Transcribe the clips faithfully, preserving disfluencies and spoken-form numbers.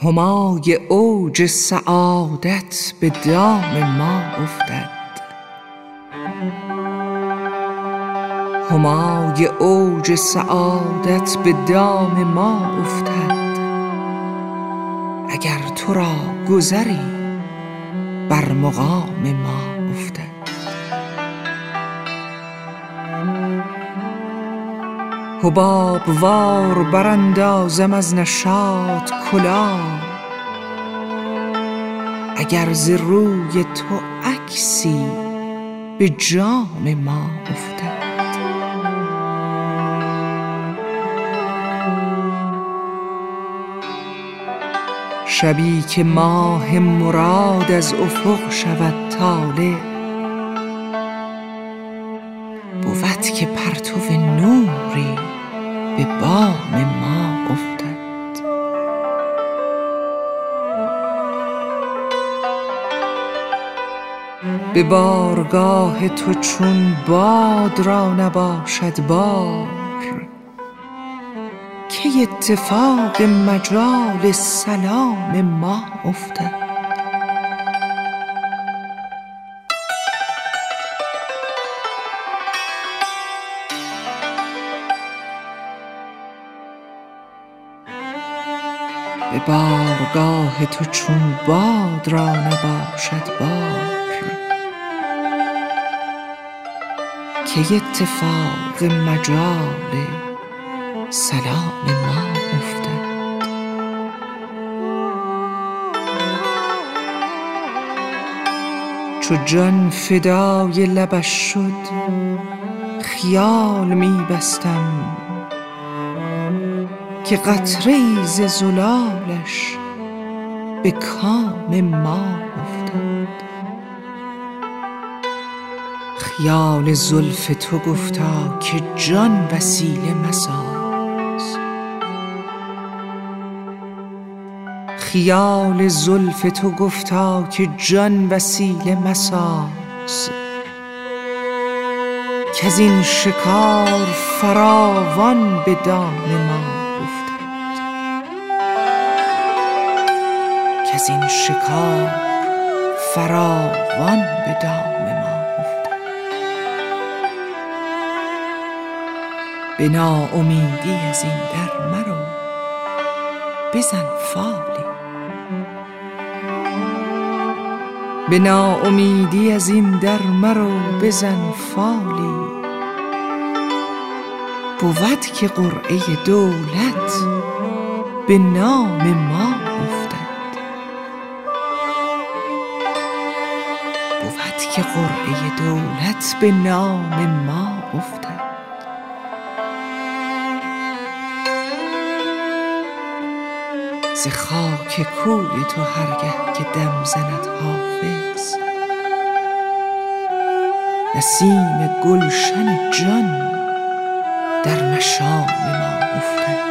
همای اوج سعادت به دام ما افتد، همای اوج سعادت به دام ما افتد. اگر تو را گذری بر مقام ما افتد. حباب وار براندازم از نشاط کلاه، اگر ز روی تو عکسی به جام ما افتد. شبی که ماه مراد از افق شود طالع، بود که پرتو نوری به بام ما افتد. به بارگاه تو چون باد را نباشد بار، که اتفاق مجال سلام ما افتد. به بارگاه تو چون باد را نباشد بار، که اتفاق مجال سلام ما افتد. چو جان فدای لبش شد خیال می بستم، که قطره‌ای ز زلالش به کام ما افتد. خیال زلف تو گفتا که جان وسیله مساز، خیال زلف تو گفتا که جان وسیله مساز، کز این شکار فراوان به دام ما افتد، کز این شکار فراوان به دام ما افتد. به ناامیدی از این در مرو بزن فالی، به ناامیدی از این در مرو بزن فالی. بود که قرعه دولت به نام ما افتد، بود که قرعه دولت به نام ما افتد. ز خاک کوی تو هرگه که دم زند حافظ، نسیم گلشن جان در مشام ما افتد،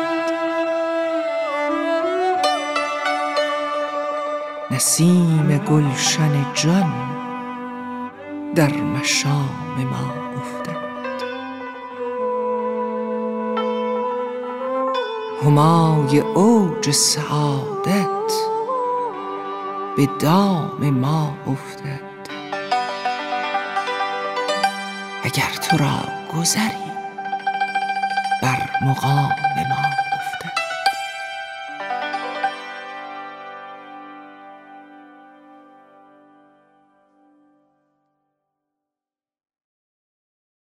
نسیم گلشن جان در مشام ما افتد. همای اوج سعادت به دام ما افتد. اگر تو را گذری بر مقام ما